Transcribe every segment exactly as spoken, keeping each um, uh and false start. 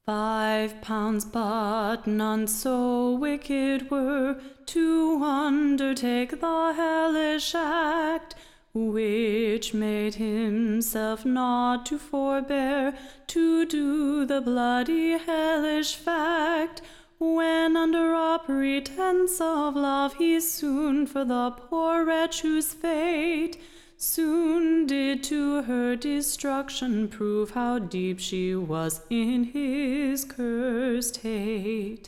Five pounds, but none so wicked were to undertake the hellish act, which made himself not to forbear to do the bloody hellish fact, when under a pretence of love he soon for the poor wretch whose fate soon did to her destruction prove how deep she was in his cursed hate.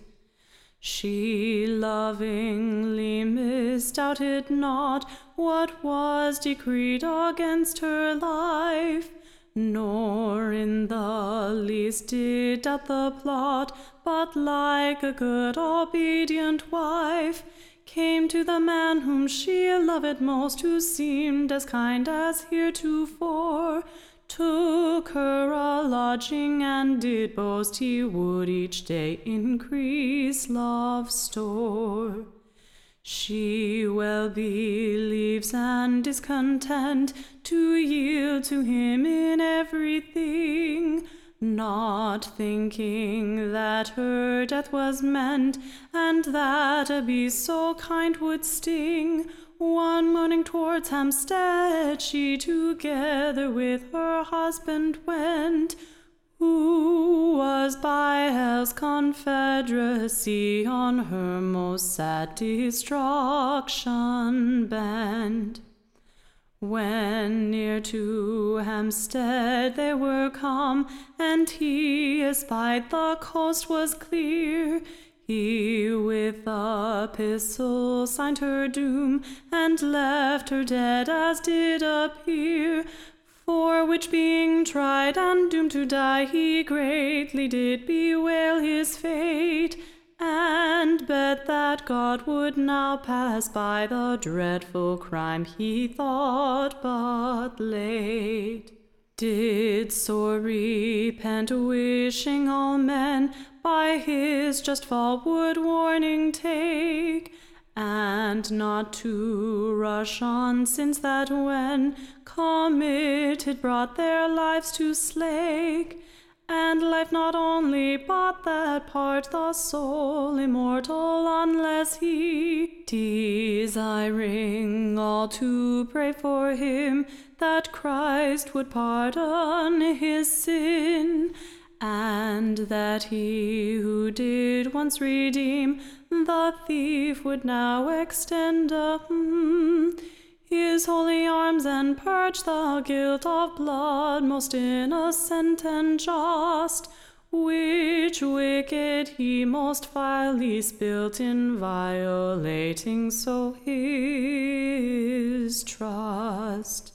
She lovingly misdoubted not what was decreed against her life, nor in the least did doubt the plot, but like a good obedient wife, came to the man whom she loved most, who seemed as kind as heretofore, took her a lodging, and did boast he would each day increase love's store. She well believes and is content to yield to him in everything, not thinking that her death was meant, and that a beast so kind would sting. One morning towards Hampstead she together with her husband went, who was by hell's confederacy on her most sad destruction bent. When near to Hampstead they were come, and he espied the coast was clear, he with a epistle signed her doom, and left her dead as did appear. For which being tried and doomed to die, he greatly did bewail his fate, and bet that God would now pass by the dreadful crime he thought but late. Did sore repent, wishing all men by his just fall would warning take, and not to rush on sins that when committed brought their lives to slake, and life not only but that part the soul immortal, unless he, desiring all to pray for him, that Christ would pardon his sin, and that he who did once redeem the thief would now extend um, his holy arms and purge the guilt of blood most innocent and just, which wicked he most vilely spilt in violating so his trust.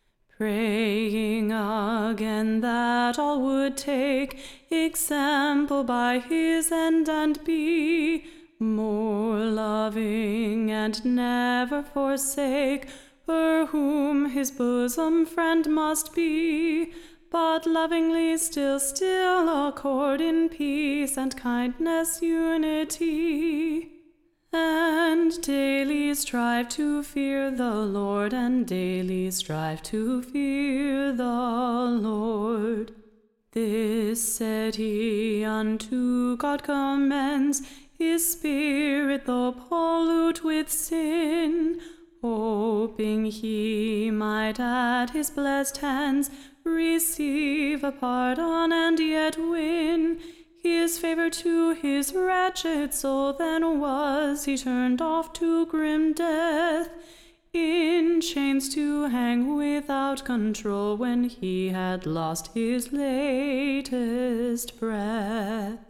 Praying again that all would take example by his end, and be more loving, and never forsake her whom his bosom friend must be, but lovingly still, still accord in peace and kindness unity, and daily strive to fear the Lord, and daily strive to fear the Lord. This said he unto God commends his spirit, though pollute with sin, hoping he might at his blessed hands receive a pardon, and yet win his favor to his wretched soul. Then was he turned off to grim death, in chains to hang without control, when he had lost his latest breath.